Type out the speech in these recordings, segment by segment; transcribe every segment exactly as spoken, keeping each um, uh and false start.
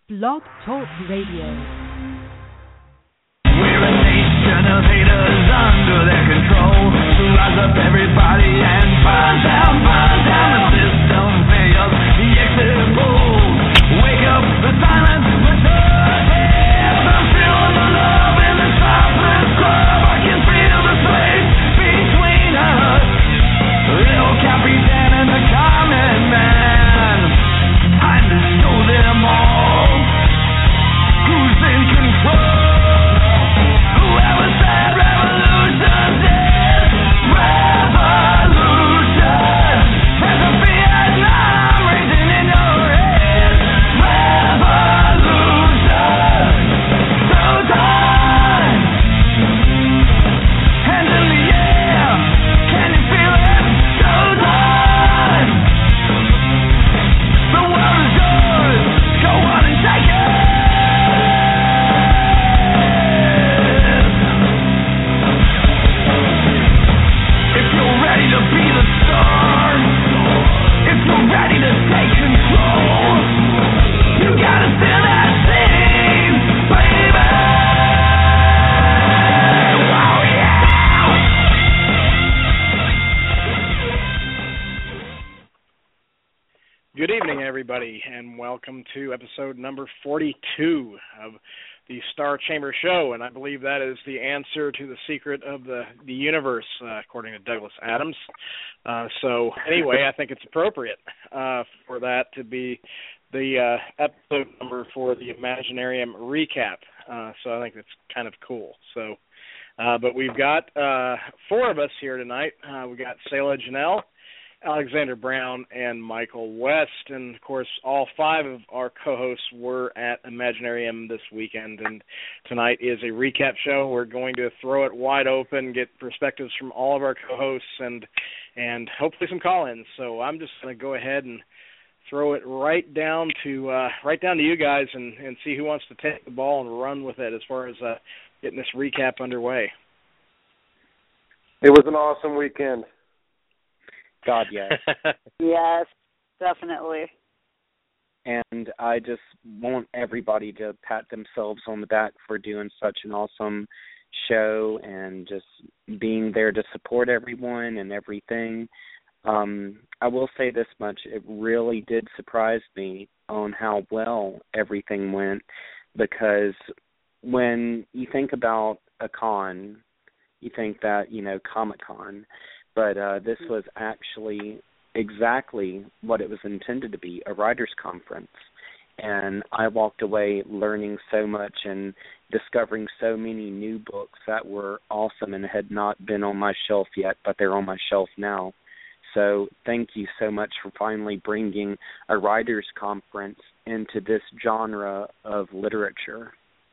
Blog Talk Radio. We're a nation of haters under their control. So rise up everybody and burn down, burn down the system fails. The exit rules. Wake up the silence, return. I'm feeling the love in the softness club. I can feel the space between us. Little Capitan and the common man. I know them all. Who's in control? Whoever said revolution did revolution. There's a Vietnam raging in your head. Revolution. So time. Hands in the air. Can you feel it? So time. The world is yours. Go on and take it. If you're ready to be the star, if you're ready to take control, you gotta stand that scene, baby. Oh yeah. Good evening, everybody, and welcome to episode number forty-two of the Star Chamber Show, and I believe that is the answer to the secret of the, the universe, uh, according to Douglas Adams. Uh, so anyway, I think it's appropriate uh, for that to be the uh, episode number for the Imaginarium recap. Uh, so I think that's kind of cool. So, uh, but we've got uh, four of us here tonight. Uh, we got Selah Janelle, Alexander Brown, and Michael West. And, of course, all five of our co-hosts were at Imaginarium this weekend, and tonight is a recap show. We're going to throw it wide open, get perspectives from all of our co-hosts, and and hopefully some call-ins. So I'm just going to go ahead and throw it right down to uh, right down to you guys and, and see who wants to take the ball and run with it as far as uh, getting this recap underway. It was an awesome weekend. God, yes. Yes, definitely. And I just want everybody to pat themselves on the back for doing such an awesome show and just being there to support everyone and everything. Um, I will say this much. It really did surprise me on how well everything went, because when you think about a con, you think that, you know, Comic-Con, but uh, this was actually exactly what it was intended to be, a writers' conference. And I walked away learning so much and discovering so many new books that were awesome and had not been on my shelf yet, but they're on my shelf now. So thank you so much for finally bringing a writers' conference into this genre of literature.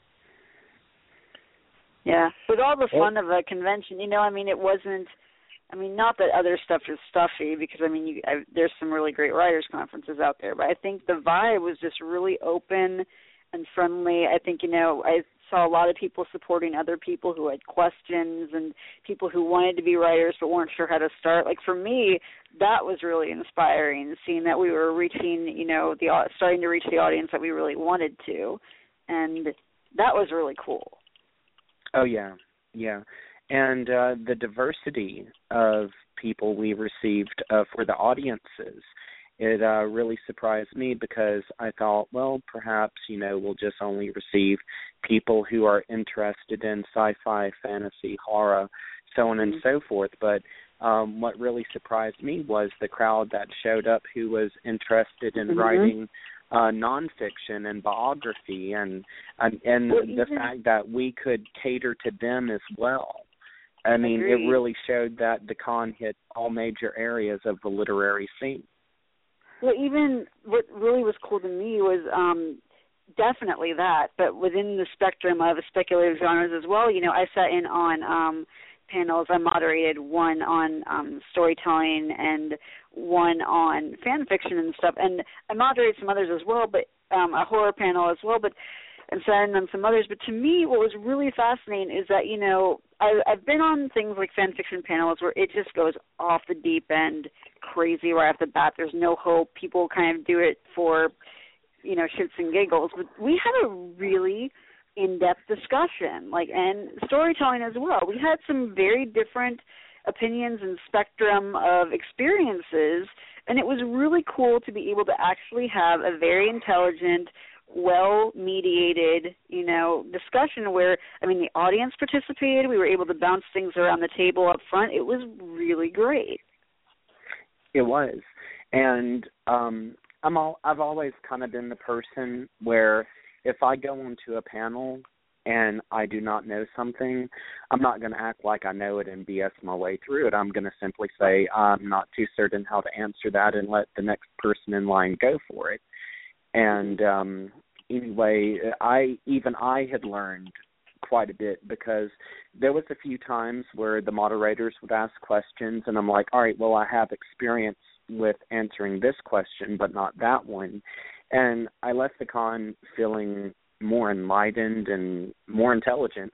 Yeah, with all the fun of a convention, you know, I mean, it wasn't, I mean, not that other stuff is stuffy, because, I mean, you, I, there's some really great writers' conferences out there, but I think the vibe was just really open and friendly. I think, you know, I saw a lot of people supporting other people who had questions and people who wanted to be writers but weren't sure how to start. Like, for me, that was really inspiring, seeing that we were reaching, you know, the starting to reach the audience that we really wanted to, and that was really cool. Oh, yeah, yeah. And uh, the diversity of people we received uh, for the audiences, it uh, really surprised me, because I thought, well, perhaps, you know, we'll just only receive people who are interested in sci-fi, fantasy, horror, so on and so forth. But um, what really surprised me was the crowd that showed up who was interested in mm-hmm. writing Uh, nonfiction and biography, and and, and well, the even, fact that we could cater to them as well. I mean, agreed. It really showed that the con hit all major areas of the literary scene. Well, even what really was cool to me was um, definitely that, but within the spectrum of speculative genres as well. You know, I sat in on um, panels. I moderated one on um, storytelling and one on fan fiction and stuff, and I moderated some others as well, but um, a horror panel as well, but and sat in on some others. But to me, what was really fascinating is that, you know, I, I've been on things like fan fiction panels where it just goes off the deep end crazy right off the bat. There's no hope. People kind of do it for you know, shits and giggles, but we had a really in-depth discussion, like, and storytelling as well. We had some very different opinions and spectrum of experiences, and it was really cool to be able to actually have a very intelligent, well-mediated, you know, discussion where, I mean, the audience participated. We were able to bounce things around the table up front. It was really great. It was. And um, I'm all, I've always kind of been the person where if I go onto a panel and I do not know something, I'm not going to act like I know it and B S my way through it. I'm going to simply say I'm not too certain how to answer that and let the next person in line go for it. And um, anyway, I even I had learned quite a bit because there was a few times where the moderators would ask questions, and I'm like, all right, well, I have experience with answering this question, but not that one. And I left the con feeling more enlightened and more intelligent.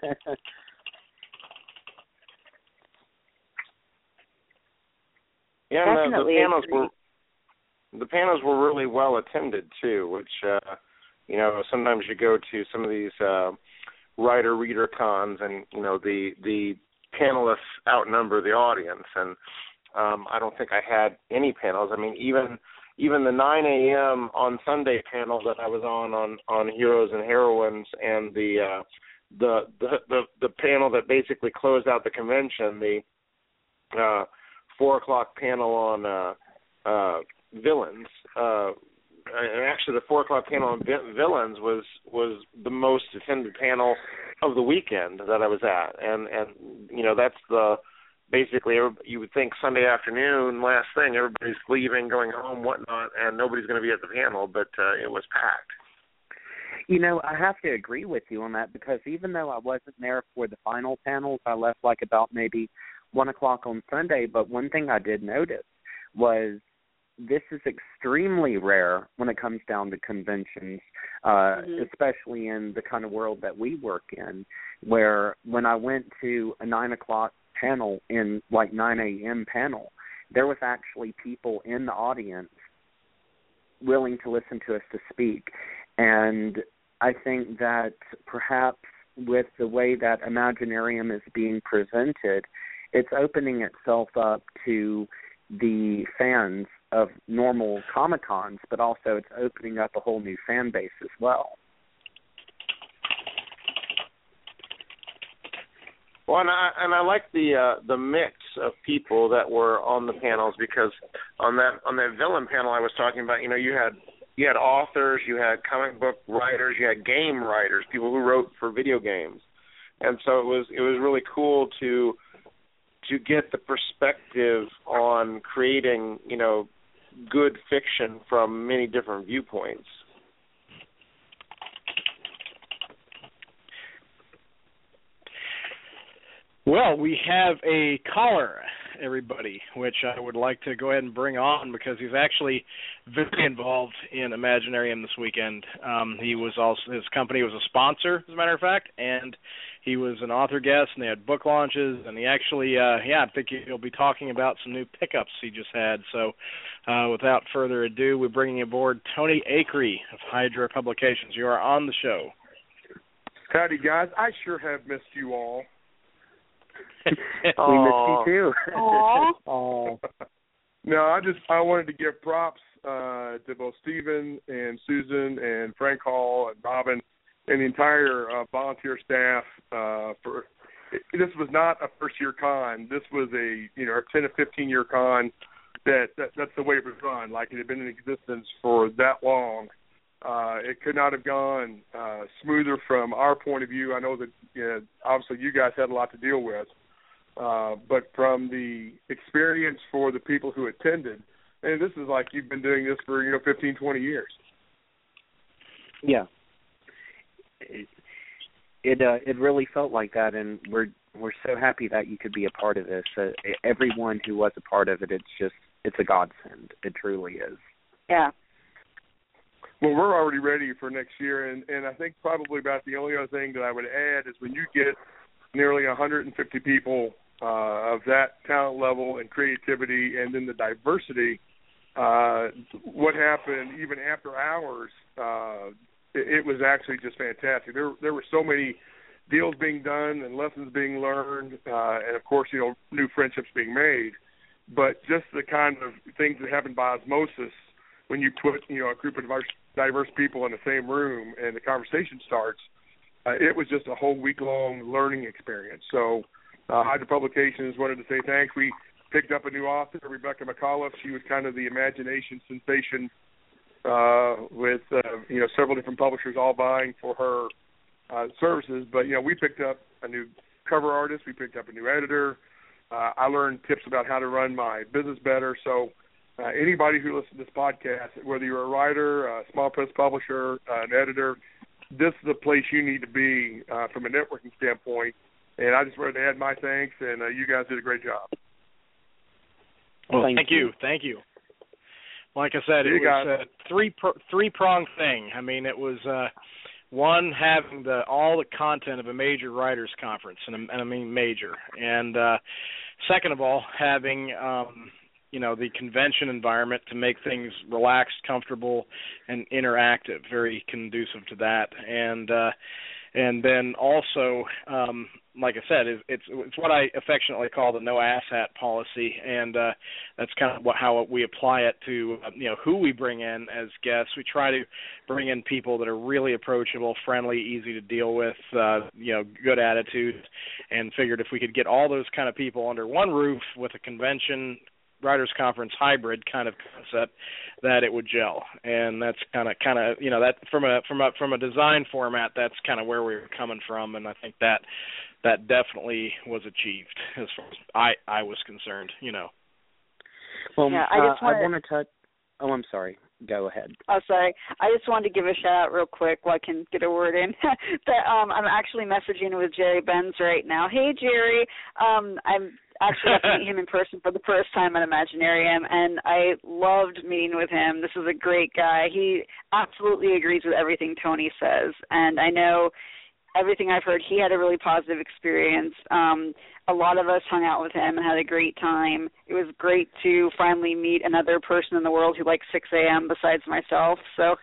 Yeah, and the, the panels were the panels were really well attended too, which uh, you know, sometimes you go to some of these uh, writer reader cons, and you know the the panelists outnumber the audience, and um, I don't think I had any panels. I mean, even even the nine a.m. on Sunday panel that I was on on, on heroes and heroines, and the, uh, the the the the panel that basically closed out the convention, the uh, four o'clock panel on uh, uh, villains. Uh, and actually, the four o'clock panel on vi- villains was was the most attended panel of the weekend that I was at, and and you know that's the basically you would think Sunday afternoon, last thing, everybody's leaving, going home, whatnot, and nobody's going to be at the panel, but uh, it was packed. You know, I have to agree with you on that because even though I wasn't there for the final panels, I left like about maybe one o'clock on Sunday. But one thing I did notice was this is extremely rare when it comes down to conventions, uh, mm-hmm. especially in the kind of world that we work in, where when I went to a nine o'clock panel in like nine a.m. panel, there was actually people in the audience willing to listen to us to speak. And I think that perhaps with the way that Imaginarium is being presented, it's opening itself up to the fans of normal Comic-Cons, but also it's opening up a whole new fan base as well. Well, and I, and I like the uh, the mix of people that were on the panels, because on that on that villain panel I was talking about, you know, you had you had authors, you had comic book writers, you had game writers, people who wrote for video games, and so it was it was really cool to to get the perspective on creating, you know, good fiction from many different viewpoints. Well, we have a caller, everybody, which I would like to go ahead and bring on because he's actually very involved in Imaginarium this weekend. Um, he was also his company was a sponsor, as a matter of fact, and he was an author guest, and they had book launches, and he actually, uh, yeah, I think he'll be talking about some new pickups he just had. So, uh, without further ado, we're bringing aboard Tony Acree of Hydra Publications. You are on the show. Howdy, guys. I sure have missed you all. We missed you too. Aww. No, I just I wanted to give props uh, to both Stephen and Susan and Frank Hall and Robin and the entire uh, volunteer staff. Uh, for this was not a first year con. This was a you know a ten to fifteen year con. That, that that's the way it was run. Like it had been in existence for that long. Uh, it could not have gone uh, smoother from our point of view. I know that you know, obviously you guys had a lot to deal with. Uh, but from the experience for the people who attended, and this is like you've been doing this for, you know, fifteen, twenty years. Yeah. It it, uh, it really felt like that, and we're we're so happy that you could be a part of this. Uh, everyone who was a part of it, it's just, it's a godsend. It truly is. Yeah. Well, we're already ready for next year, and, and I think probably about the only other thing that I would add is when you get nearly one hundred fifty people uh, of that talent level and creativity, and then the diversity, uh, what happened even after hours uh, it, it was actually just fantastic. There there were so many deals being done and lessons being learned, uh, and of course, you know, new friendships being made. But just the kind of things that happen by osmosis when you put, you know, a group of diverse, diverse people in the same room and the conversation starts, uh, it was just a whole week-long learning experience. So uh, Hydra Publications wanted to say thanks. We picked up a new author, Rebecca McAuliffe. She was kind of the imagination sensation uh, with, uh, you know, several different publishers all vying for her uh, services. But, you know, we picked up a new cover artist. We picked up a new editor. Uh, I learned tips about how to run my business better. So uh, anybody who listens to this podcast, whether you're a writer, a small press publisher, uh, an editor, this is the place you need to be uh, from a networking standpoint. And I just wanted to add my thanks, and uh, you guys did a great job. Well, thank, thank you. you, thank you. Like I said, you it was a three pro- three pronged thing. I mean, it was uh, one, having the all the content of a major writers conference, and, and I mean major, and uh, second of all, having um, you know the convention environment to make things relaxed, comfortable, and interactive, very conducive to that, and uh, and then also, um, like I said, it's, it's it's what I affectionately call the no asshat policy, and uh, that's kind of what, how we apply it to uh, you know who we bring in as guests. We try to bring in people that are really approachable, friendly, easy to deal with, uh, you know, good attitudes, and figured if we could get all those kind of people under one roof with a convention writers conference hybrid kind of concept, that it would gel. And that's kind of kind of you know that from a from a from a design format, that's kind of where we were coming from, and I think that that definitely was achieved as far as I I was concerned. You know. Well, yeah, uh, I just wanted, I want to touch. Oh, I'm sorry. Go ahead. Oh, sorry. I just wanted to give a shout out real quick while I can get a word in. that um, I'm actually messaging with Jerry Benz right now. Hey, Jerry. Um, I'm actually got to meet him in person for the first time at Imaginarium, and I loved meeting with him. This is a great guy. He absolutely agrees with everything Tony says, and I know everything I've heard, he had a really positive experience. Um, a lot of us hung out with him and had a great time. It was great to finally meet another person in the world who likes six a.m. besides myself. So,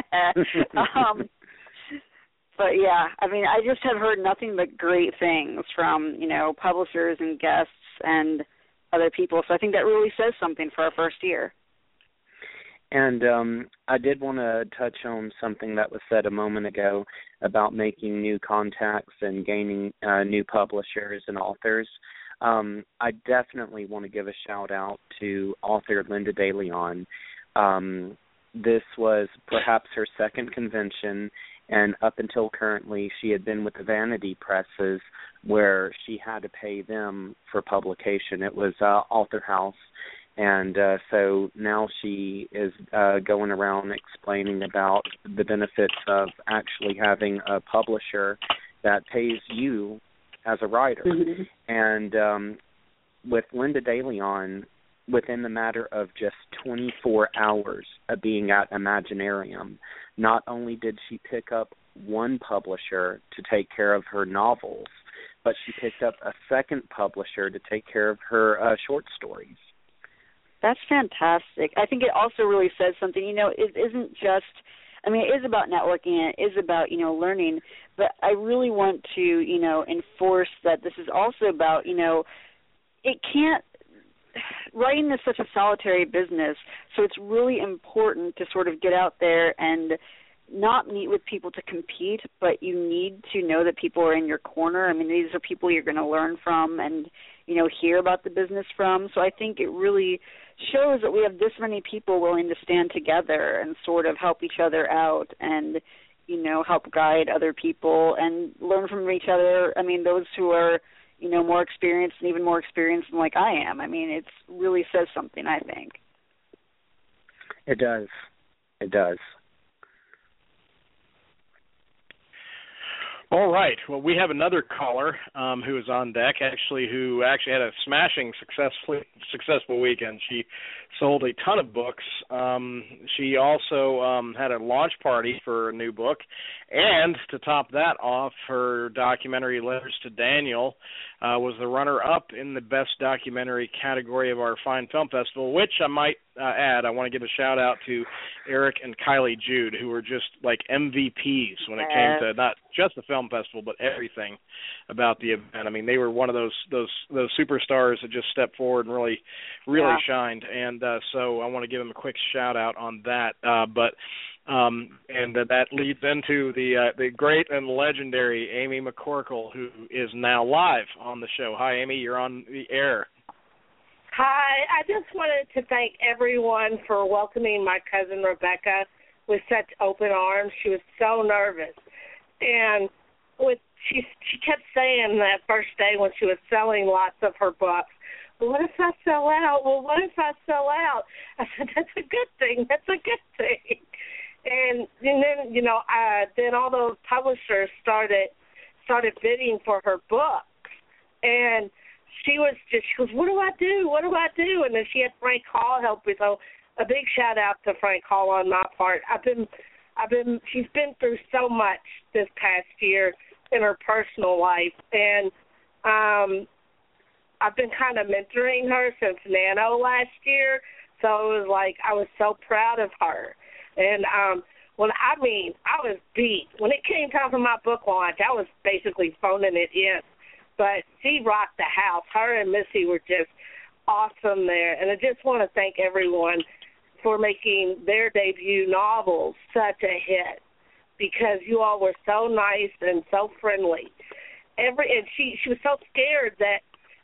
um, but yeah, I mean, I just have heard nothing but great things from, you know, publishers and guests and other people. So I think that really says something for our first year. And um, I did want to touch on something that was said a moment ago about making new contacts and gaining uh, new publishers and authors. Um, I definitely want to give a shout-out to author Linda De Leon. Um, this was perhaps her second convention, and up until currently, she had been with the Vanity Presses, where she had to pay them for publication. It was uh, Author House. And uh, so now she is uh, going around explaining about the benefits of actually having a publisher that pays you as a writer. Mm-hmm. And um, with Linda De Leon, within the matter of just twenty-four hours of being at Imaginarium, not only did she pick up one publisher to take care of her novels, but she picked up a second publisher to take care of her uh, short stories. That's fantastic. I think it also really says something. You know, it isn't just, I mean, it is about networking and it is about, you know, learning, but I really want to, you know, enforce that this is also about, you know, it can't, writing is such a solitary business, so it's really important to sort of get out there and not meet with people to compete, but you need to know that people are in your corner. I mean, these are people you're going to learn from and, you know, hear about the business from. So I think it really shows that we have this many people willing to stand together and sort of help each other out and, you know, help guide other people and learn from each other. I mean, those who are, you know, more experienced and even more experienced than like I am. I mean, it really says something, I think. It does. It does. All right. Well, we have another caller um, who is on deck, actually, who actually had a smashing successful successful weekend. She sold a ton of books. Um, she also um, had a launch party for a new book. And to top that off, her documentary, Letters to Daniel, uh, was the runner-up in the Best Documentary category of our Fine Film Festival, which I might uh, add, I want to give a shout out to Eric and Kylie Jude, who were just like M V Ps when it came to not just the film festival, but everything about the event. I mean, they were one of those those those superstars that just stepped forward and really, really yeah. shined. And uh, so I want to give them a quick shout out on that. Uh, but um, and uh, that leads into the uh, the great and legendary Amy McCorkle, who is now live on the show. Hi, Amy. You're on the air. Hi, I just wanted to thank everyone for welcoming my cousin Rebecca with such open arms. She was so nervous, and with she she kept saying that first day when she was selling lots of her books, well, what if I sell out? Well, what if I sell out? I said, that's a good thing. That's a good thing. And, and then, you know, uh, then all those publishers started started bidding for her books, and she was just, she goes, what do I do? What do I do? And then she had Frank Hall help me. So a big shout out to Frank Hall on my part. I've been, I've been, she's been through so much this past year in her personal life. And um, I've been kind of mentoring her since Nano last year. So it was like, I was so proud of her. And um, when, I mean, I was beat. When it came time for my book launch, I was basically phoning it in. But she rocked the house. Her and Missy were just awesome there. And I just want to thank everyone for making their debut novels such a hit, because you all were so nice and so friendly. Every and she, she was so scared that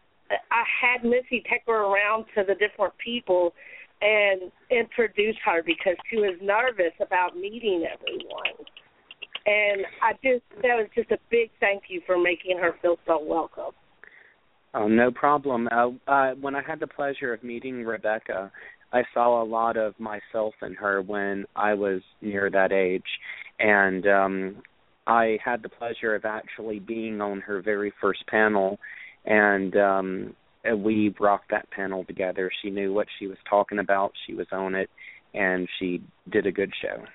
I had Missy take her around to the different people and introduce her because she was nervous about meeting everyone. And I just, that was just a big thank you for making her feel so welcome. Oh, no problem. Uh, uh, when I had the pleasure of meeting Rebecca, I saw a lot of myself in her when I was near that age. And um, I had the pleasure of actually being on her very first panel, and um, we rocked that panel together. She knew what she was talking about. She was on it, and she did a good show.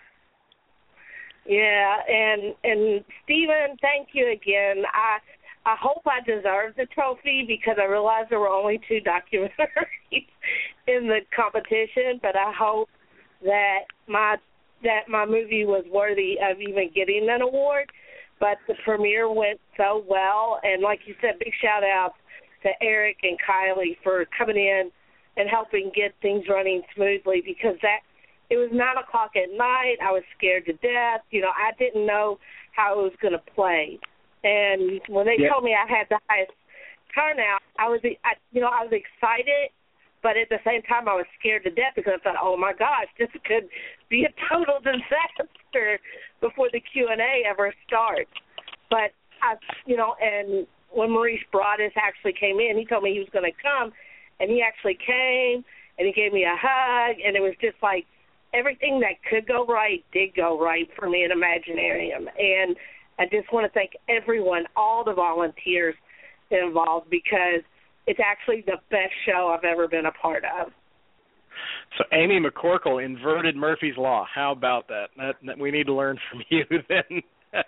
Yeah, and and Stephen, thank you again. I I hope I deserve the trophy because I realized there were only two documentaries in the competition, but I hope that my that my movie was worthy of even getting an award. But the premiere went so well, and like you said, big shout out to Eric and Kylie for coming in and helping get things running smoothly, because that. It was nine o'clock at night. I was scared to death. You know, I didn't know how it was going to play. And when they yeah. told me I had the highest turnout, I was, I, you know, I was excited, but at the same time I was scared to death because I thought, oh my gosh, this could be a total disaster before the Q and A ever starts. But I, you know, and when Maurice Broadus actually came in, he told me he was going to come, and he actually came, and he gave me a hug, and it was just like, everything that could go right did go right for me in Imaginarium. And I just want to thank everyone, all the volunteers involved, because it's actually the best show I've ever been a part of. So Amy McCorkle inverted Murphy's Law. How about that? That, that we need to learn from you then.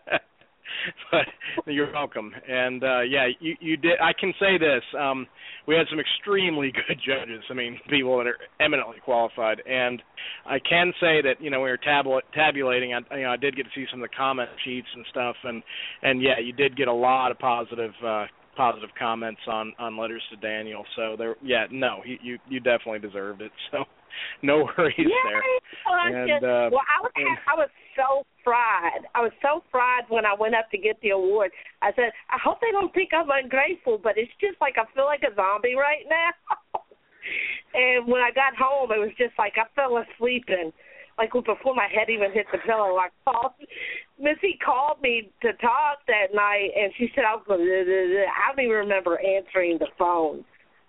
But you're welcome. And, uh, yeah, you, you did. I can say this. Um, we had some extremely good judges, I mean, people that are eminently qualified. And I can say that, you know, we were tabula- tabulating. I, you know, I did get to see some of the comment sheets and stuff. And, and yeah, you did get a lot of positive uh, positive comments on, on Letters to Daniel. So, there, yeah, no, you, you, you definitely deserved it. So, no worries yeah, there. And, just, uh, well, I was, and, I was so fried. I was so fried when I went up to get the award. I said, I hope they don't think I'm ungrateful, but it's just like I feel like a zombie right now. And when I got home, it was just like I fell asleep, and like before my head even hit the pillow, I called. Missy called me to talk that night, and she said, I was going, I don't even remember answering the phone.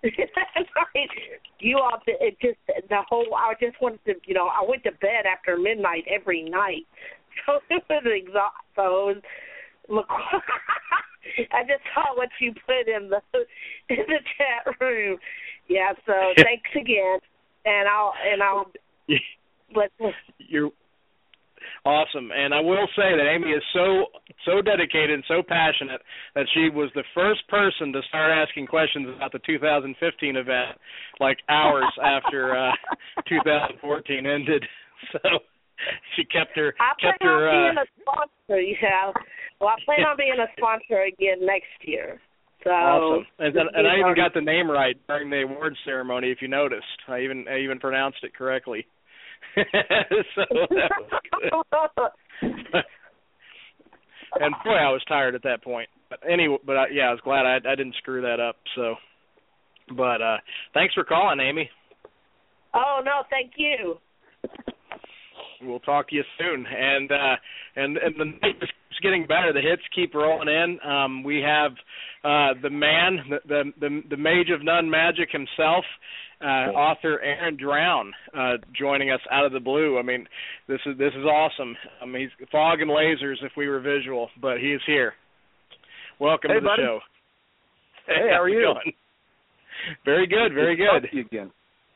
You all, it just the whole. I just wanted to, you know, I went to bed after midnight every night, so it was exhausting. So it was, I just saw what you put in the in the chat room. Yeah. So thanks again, and I'll and I'll let's. You're Awesome. And I will say that Amy is so so dedicated and so passionate that she was the first person to start asking questions about the two thousand fifteen event, like hours after uh, two thousand fourteen ended. So she kept her I kept plan her. on being uh, a sponsor. You know, well, I plan on being a sponsor again next year. So awesome. And, and, and I even already... got the name right during the awards ceremony. If you noticed, I even I even pronounced it correctly. So that was good. And boy, I was tired at that point. But anyway, but I, yeah, I was glad I, I didn't screw that up. So, but uh, thanks for calling, Amy. Oh no, thank you. We'll talk to you soon. And uh, and and the night is getting better. The hits keep rolling in. Um, we have uh, the man, the, the the the mage of none magic himself, uh, author Aaron Drown, uh, joining us out of the blue. I mean, this is this is awesome. I mean, he's fog and lasers if we were visual, but he is here. Welcome hey, to the buddy. show. Hey, how are you? Going? Very good, very good. good. Talk to you again.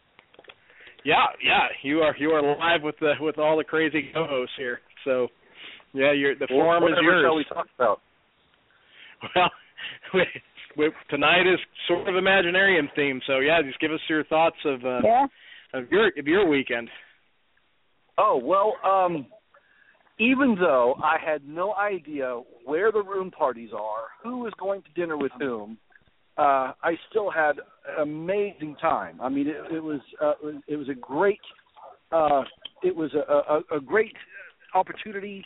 Yeah, yeah, you are you are live with the with all the crazy co-hosts here. So, yeah, you're, the well, forum is yours. Shall we talk about? Well, we, we, tonight is sort of Imaginarium theme, so yeah, just give us your thoughts of uh, yeah. of your of your weekend. Oh well, um, even though I had no idea where the room parties are, who was going to dinner with whom. Uh, I still had an amazing time. I mean, it, it was uh, it was a great uh, it was a, a, a great opportunity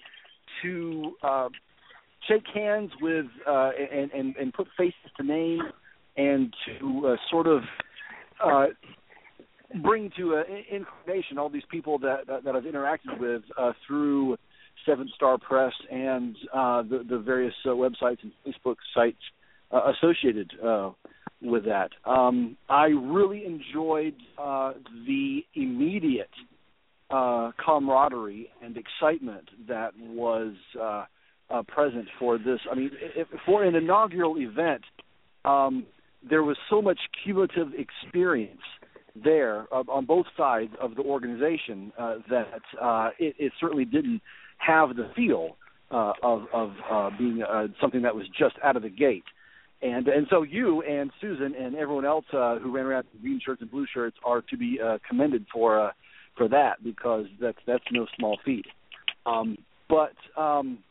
to uh, shake hands with uh, and, and and put faces to names and to uh, sort of uh, bring to uh, information all these people that that, that I've interacted with uh, through Seventh Star Press and uh, the, the various uh, websites and Facebook sites. Uh, associated uh, with that. Um, I really enjoyed uh, the immediate uh, camaraderie and excitement that was uh, uh, present for this. I mean, if, for an inaugural event, um, there was so much cumulative experience there uh, on both sides of the organization uh, that uh, it, it certainly didn't have the feel uh, of, of uh, being uh, something that was just out of the gate. And and so you and Susan and everyone else uh, who ran around in green shirts and blue shirts are to be uh, commended for uh, for that, because that's that's no small feat. Um, but um,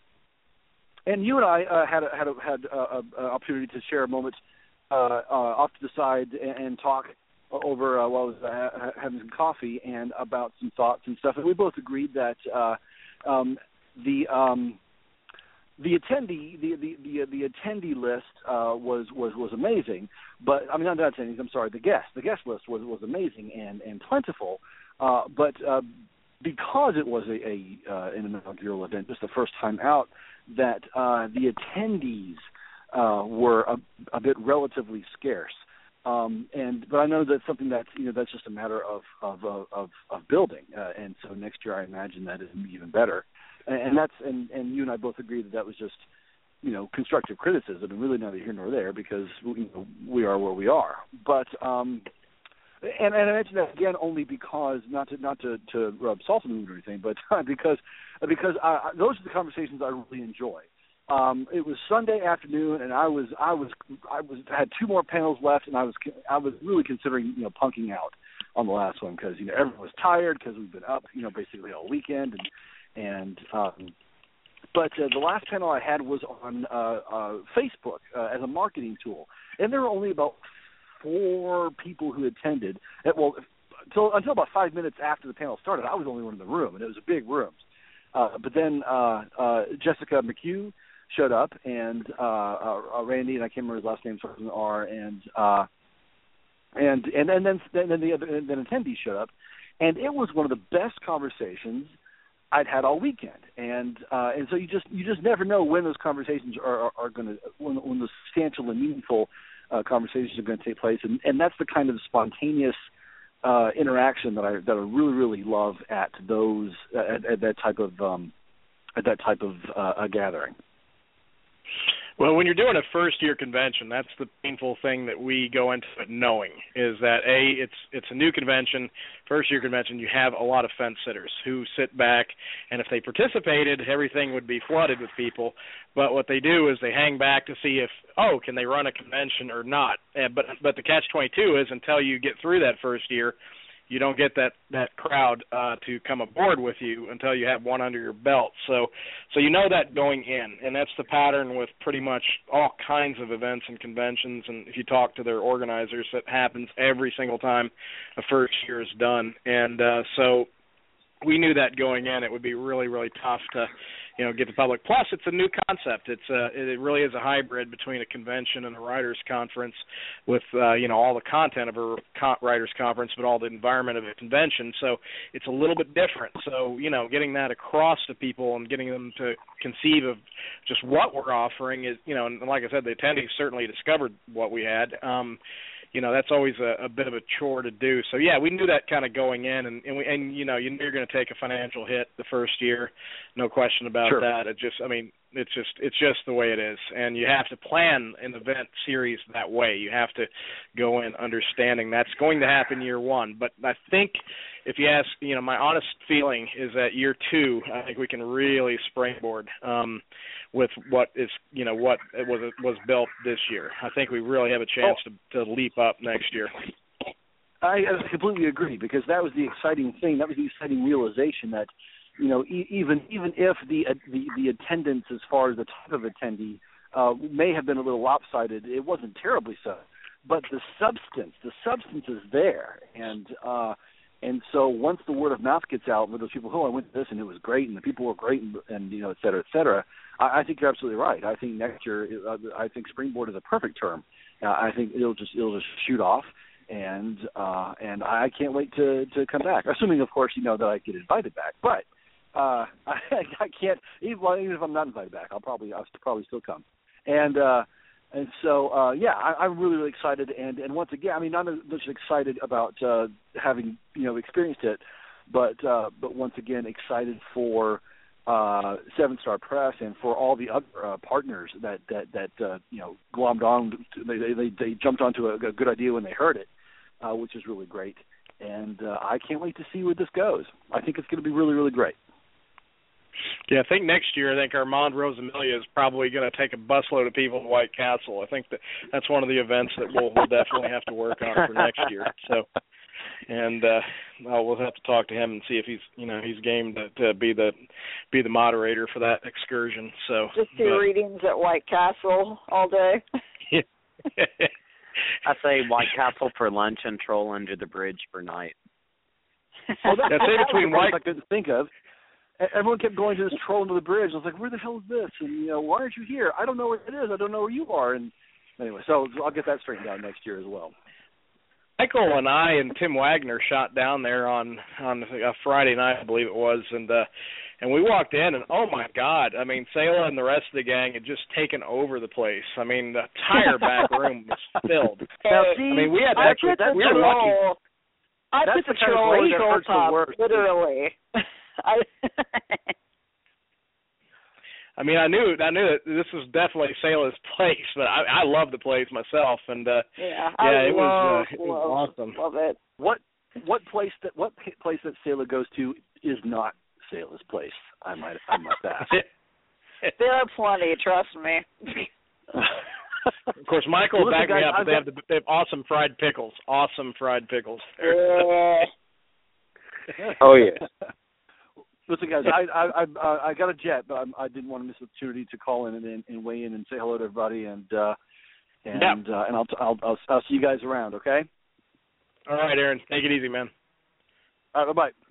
and you and I uh, had a, had a, had an opportunity to share a moment uh, uh, off to the side and, and talk over uh, while I was uh, having some coffee and about some thoughts and stuff. And we both agreed that uh, um, the um, The attendee, the the the, the attendee list uh, was, was was amazing, but I mean not the attendees. I'm sorry, the guest the guest list was, was amazing and, and plentiful, uh, but uh, because it was a, a uh, an inaugural event, just the first time out, that uh, the attendees uh, were a, a bit relatively scarce. Um, and but I know that's something that's you know that's just a matter of of of, of building, uh, and so next year I imagine that is even better. And that's and, and you and I both agree that that was just, you know, constructive criticism, and really neither here nor there, because you know, we are where we are. But um, and, and I mention that again only because not to not to, to rub salt in the wound or anything, but because because I, those are the conversations I really enjoy. Um, it was Sunday afternoon, and I was I was I was had two more panels left, and I was I was really considering you know punking out on the last one because you know everyone was tired because we've been up you know basically all weekend and. And um, but uh, the last panel I had was on uh, uh, Facebook uh, as a marketing tool, and there were only about four people who attended. And, well, until until about five minutes after the panel started, I was the only one in the room, and it was a big room. Uh, but then uh, uh, Jessica McHugh showed up, and uh, uh, Randy, and I can't remember his last name, starts with an R, and uh, and and and then then the other and then attendees showed up, and it was one of the best conversations I'd had all weekend, and uh, and so you just you just never know when those conversations are are, are going to when when the substantial and meaningful uh, conversations are going to take place, and, and that's the kind of spontaneous uh, interaction that I that I really really love at those at, at that type of um, at that type of uh, a gathering. Well, when you're doing a first-year convention, that's the painful thing that we go into it knowing, is that, A, it's it's a new convention, first-year convention, you have a lot of fence sitters who sit back, and if they participated, everything would be flooded with people. But what they do is they hang back to see if, oh, can they run a convention or not. And, but but the catch twenty-two is until you get through that first year, you don't get that, that crowd uh, to come aboard with you until you have one under your belt. So so you know that going in, and that's the pattern with pretty much all kinds of events and conventions. And if you talk to their organizers, that happens every single time a first year is done. And uh, so we knew that going in, it would be really, really tough to, you know, get the public. Plus, it's a new concept. It's a, it really is a hybrid between a convention and a writers' conference with, uh, you know, all the content of a con- writers' conference, but all the environment of a convention. So it's a little bit different. So, you know, getting that across to people and getting them to conceive of just what we're offering is, you know, and like I said, the attendees certainly discovered what we had. Um, you know, that's always a, a bit of a chore to do. So, yeah, we knew that kind of going in, and, and, we, and you know, you knew you're going to take a financial hit the first year, no question about Sure. that. It just, I mean, it's just it's just the way it is, and you have to plan an event series that way. You have to go in understanding that's going to happen year one. But I think if you ask, you know, my honest feeling is that year two, I think we can really springboard um, with what is, you know, what was was built this year. I think we really have a chance oh. to, to leap up next year. I completely agree, because that was the exciting thing. That was the exciting realization that, you know, e- even even if the, uh, the the attendance as far as the type of attendee uh, may have been a little lopsided, it wasn't terribly so. But the substance, the substance is there, and uh, and so once the word of mouth gets out with those people, oh, I went to this and it was great, and the people were great, and, and you know, et cetera, et cetera. I, I think you're absolutely right. I think next year, uh, I think springboard is a perfect term. Uh, I think it'll just it'll just shoot off. And uh, and I can't wait to, to come back, assuming, of course, you know, that I get invited back. But uh, I, I can't, even, well, even if I'm not invited back, I'll probably I'll probably still come. And uh, and so uh, yeah, I, I'm really really excited. And, and once again, I mean, not just excited about uh, having you know experienced it, but uh, but once again excited for uh, Seven Star Press and for all the other uh, partners that that that uh, you know glommed on. To, they, they they jumped onto a, a good idea when they heard it. Uh, which is really great, and uh, I can't wait to see where this goes. I think it's going to be really, really great. Yeah, I think next year, I think Armand Rosamilia is probably going to take a busload of people to White Castle. I think that that's one of the events that we'll, we'll definitely have to work on for next year. So, and uh, well, we'll have to talk to him and see if he's, you know, he's game to, to be the be the moderator for that excursion. So just do but, readings at White Castle all day. Yeah. I say White Castle for lunch and Troll Under the Bridge for night. Well, that, that's in between White. I couldn't think of. Everyone kept going to this Troll Under the Bridge. I was like, "Where the hell is this?" And you know, why aren't you here? I don't know where it is. I don't know where you are. And anyway, so I'll get that straightened out next year as well. Michael and I and Tim Wagner shot down there on on a Friday night, I believe it was, and uh, and we walked in, and oh my God, I mean, Sayla and the rest of the gang had just taken over the place. I mean, the entire back room was filled. Now, see, I mean, we had I actually put we the were troll, lucky. I That's put the, the kind troll of that hurts the top, worst. literally. I I mean, I knew I knew that this was definitely Sayla's place, but I, I love the place myself, and uh, yeah, yeah, I it love, was uh, it was love, awesome. Love it. What what place that what place that Sayla goes to is not Sayla's place? I might I must ask. There are plenty, trust me. Of course, Michael will Listen, back guys, me up, but I've they got... have the, they have awesome fried pickles. Awesome fried pickles. Yeah. Oh yeah. Listen, guys, I I I, I got a jet, but I, I didn't want to miss the opportunity to call in and, and weigh in and say hello to everybody, and uh, and yep. uh, and I'll, I'll I'll I'll see you guys around. Okay. All right, Aaron. Take it easy, man. All right. Bye bye.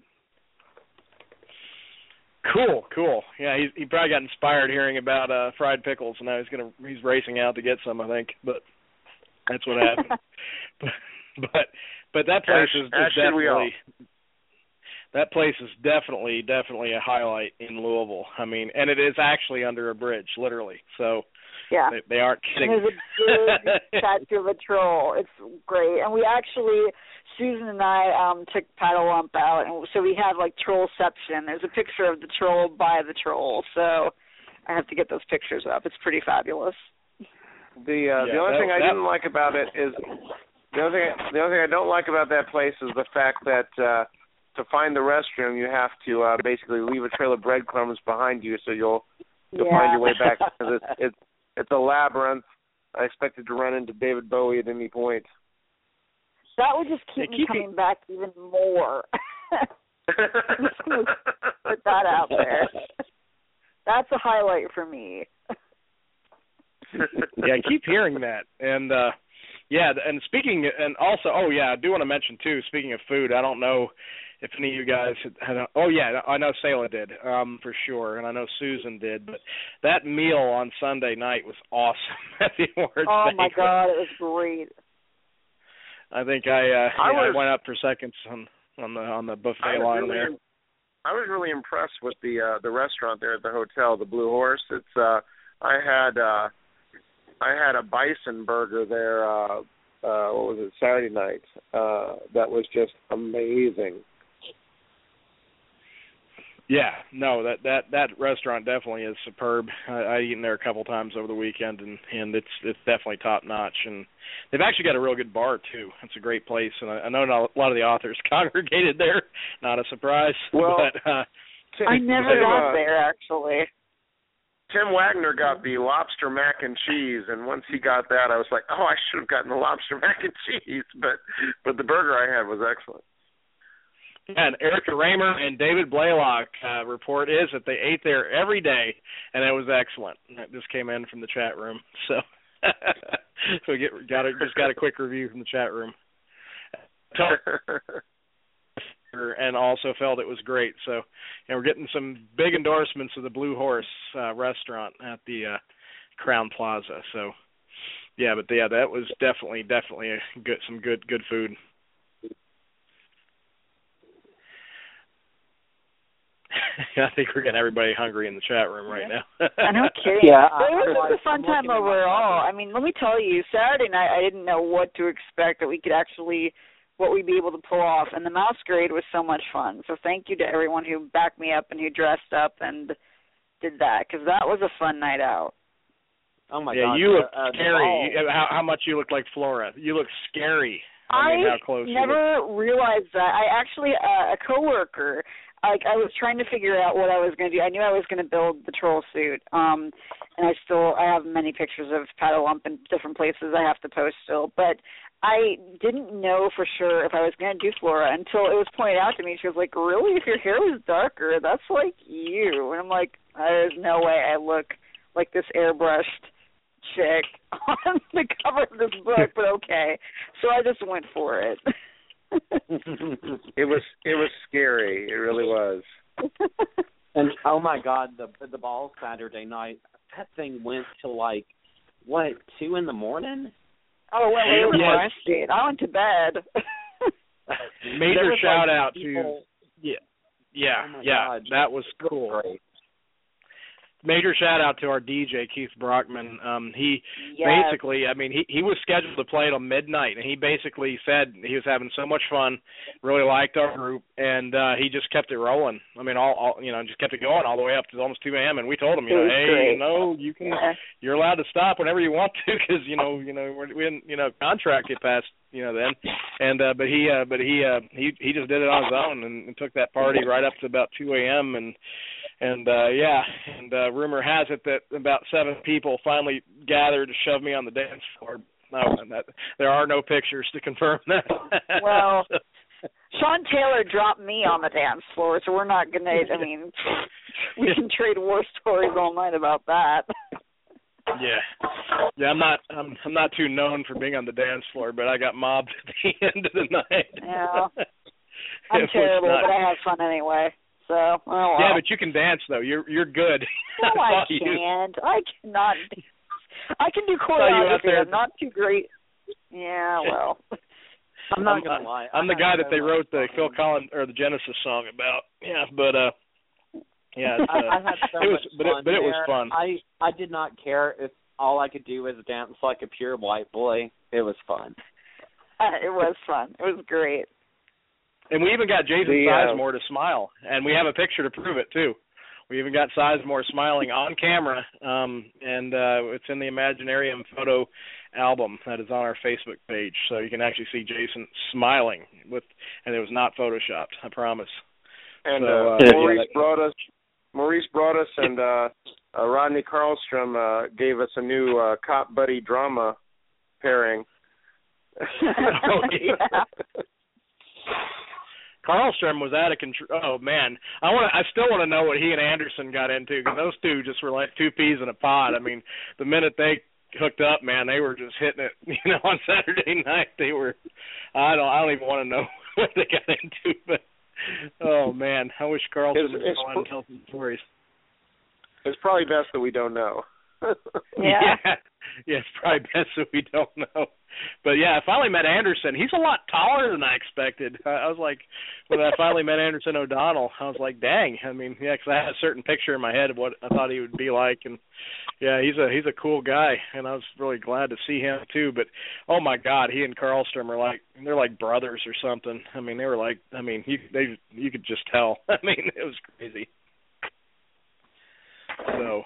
Cool, cool. Yeah, he he probably got inspired hearing about uh, fried pickles, and now he's gonna he's racing out to get some, I think. But that's what happened. but, but but that place is, is definitely that place is definitely definitely a highlight in Louisville. I mean, and it is actually under a bridge, literally. So yeah, they, they aren't kidding. And there's a big statue of a troll. It's great, and we actually. Susan and I um, took Paddle Lump out, and so we have like Trollception. There's a picture of the troll by the troll, so I have to get those pictures up. It's pretty fabulous. The uh, Yeah, the only that- thing I that- didn't like about it is the only thing the only thing I don't like about that place is the fact that uh, to find the restroom you have to uh, basically leave a trail of breadcrumbs behind you, so you'll you'll Yeah. find your way back because it's it's it's a labyrinth. I expected to run into David Bowie at any point. That would just keep Yeah, me keep coming back even more. I'm just gonna put that out there. That's a highlight for me. Yeah, I keep hearing that. And uh yeah, and speaking and also oh yeah, I do want to mention too, speaking of food, I don't know if any of you guys had, had a, oh yeah, I know Sayla did, um, for sure, and I know Susan did, but that meal on Sunday night was awesome at the awards Oh my banquet. God, it was great. I think I uh I yeah, was- I went up for seconds on on the on the buffet I was line really, there. I was really impressed with the uh, the restaurant there at the hotel, the Blue Horse. It's uh, I had uh, I had a bison burger there. Uh, uh, what was it? Saturday night. Uh, that was just amazing. Yeah, no, that that that restaurant definitely is superb. I, I eaten there a couple times over the weekend, and and it's it's definitely top notch. And they've actually got a real good bar too. It's a great place, and I, I know not a lot of the authors congregated there. Not a surprise. Well, but, uh, Tim, I never Tim, got uh, there actually. Tim Wagner got the lobster mac and cheese, and once he got that, I was like, oh, I should have gotten the lobster mac and cheese. But but the burger I had was excellent. and Erica Raymer and David Blaylock uh, report is that they ate there every day, and it was excellent. That just came in from the chat room, so so we get got a, just got a quick review from the chat room. And also felt it was great. So, you know, we're getting some big endorsements of the Blue Horse uh, restaurant at the uh, Crown Plaza. So, yeah, but yeah, that was definitely, definitely a good, some good, good food. I think we're getting everybody hungry in the chat room right now. I know, kidding. Yeah, But it was I- just a fun I'm time looking at my overall. phone. I mean, let me tell you, Saturday night I didn't know what to expect, that we could actually, what we'd be able to pull off, and the masquerade was so much fun. So thank you to everyone who backed me up and who dressed up and did that, because that was a fun night out. Oh my yeah, God! you look uh, uh, the scary. ball. You, how, how much you look like Flora. You look scary. I, I mean, how close never realized that. I actually, uh, a coworker, like I was trying to figure out what I was going to do. I knew I was going to build the troll suit, um, and I still I have many pictures of Paddle-Ump in different places I have to post still. But I didn't know for sure if I was going to do Flora until it was pointed out to me. She was like, "Really? If your hair was darker, that's like you." And I'm like, "There's no way I look like this airbrushed chick on the cover of this book." But okay, so I just went for it. It was it was scary. It really was. And oh my God, the the ball Saturday night, that thing went to like what two in the morning. Oh well, it was Yes. my state. I went to bed. There Major was, shout like, out people- to yeah, yeah, Oh my yeah. God, that was just cool. great. Major shout out to our D J Keith Brockman. Um, he Yes. basically, I mean, he he was scheduled to play till midnight, and he basically said he was having so much fun, really liked our group, and uh, he just kept it rolling. I mean, all, all you know, just kept it going all the way up to almost two a.m. And we told him, you It know, was hey, great. you know, you can, you're allowed to stop whenever you want to, because you know, you know, we're, we didn't, you know, contract it past, you know, then, and uh, but he, uh, but he, uh, he, he just did it on his own and, and took that party right up to about two a.m. and. And, uh, yeah, and uh, rumor has it that about seven people finally gathered to shove me on the dance floor. No, and that, there are no pictures to confirm that. Well, Sean Taylor dropped me on the dance floor, so we're not gonna. I mean, we can trade war stories all night about that. yeah, yeah, I'm not, I'm, I'm not too known for being on the dance floor, but I got mobbed at the end of the night. Yeah, I'm It was terrible, not- but I have fun anyway. So, oh well. Yeah, but you can dance though. You're you're good. No, I saw you. can't. I cannot. I can do saw you out choreography. there. I'm not too great. Yeah, well. I'm not I'm, gonna lie. I'm I the guy had that they so wrote much the fun. Phil Collins or the Genesis song about. Yeah, but uh, yeah, it's, I, uh, I had so it was, much but fun it, but it was there. fun. I I did not care if all I could do was dance like a pure white boy. It was fun. Uh, it was fun. It was great. And we even got Jason The, uh, Sizemore to smile, and we have a picture to prove it too. we even got Sizemore smiling on camera, um, and uh, it's in the Imaginarium photo album that is on our Facebook page, so you can actually see Jason smiling with, and it was not photoshopped, I promise. And so, uh, uh, Maurice yeah, brought us, Maurice brought us, and uh, uh, Rodney Carlstrom uh, gave us a new uh, cop buddy drama pairing. oh, yeah. Carlstrom was out of control. Oh man, I want I still want to know what he and Anderson got into, because those two just were like two peas in a pod. I mean, the minute they hooked up, man, they were just hitting it. You know, on Saturday night they were. I don't. I don't even want to know what they got into. But oh man, I wish Carlstrom would go on and tell some stories. It's probably best that we don't know. yeah. yeah, yeah, it's probably best that we don't know. But yeah, I finally met Anderson. He's a lot taller than I expected. I, I was like, when I finally met Anderson O'Donnell, I was like, dang. I mean, yeah, because I had a certain picture in my head of what I thought he would be like, and yeah, he's a he's a cool guy, and I was really glad to see him too. But oh my God, he and Carlstrom are like they're like brothers or something. I mean, they were like, I mean, you they you could just tell. I mean, it was crazy. So.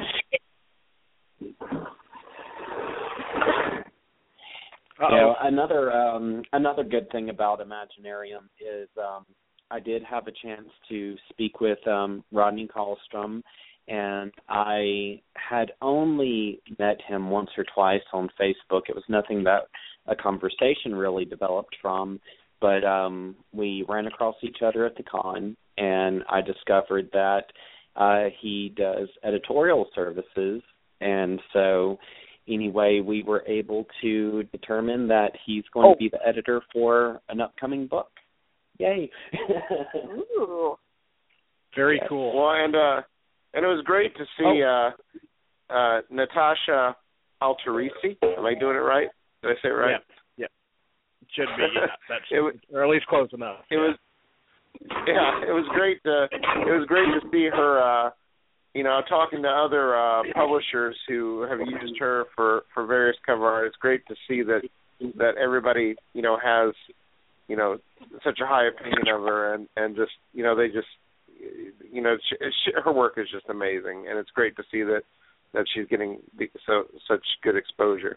You know, another um, another good thing about Imaginarium is um, I did have a chance to speak with um, Rodney Carlstrom, and I had only met him once or twice on Facebook. It was nothing that a conversation really developed from, but um, we ran across each other at the con, and I discovered that uh, he does editorial services, and so anyway, we were able to determine that he's going oh. to be the editor for an upcoming book. Yay! Ooh. Very yes. cool. Well, and uh, and it was great to see oh. uh, uh, Natasha Alterici. Am I doing it right? Did I say it right? Yeah. yeah. Should be. Yeah. That's it was, or at least close enough. It yeah. was. Yeah, it was great to. It was great to see her. Uh, You know, talking to other uh, publishers who have used her for, for various cover art, it's great to see that that everybody, you know, has, you know, such a high opinion of her, and, and just, you know, they just, you know, she, she, her work is just amazing, and it's great to see that, that she's getting so such good exposure.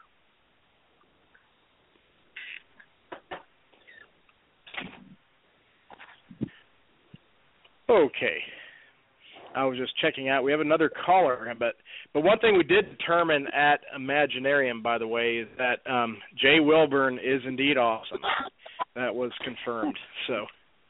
Okay. I was just checking out. We have another caller, but but one thing we did determine at Imaginarium, by the way, is that um, Jay Wilburn is indeed awesome. That was confirmed. So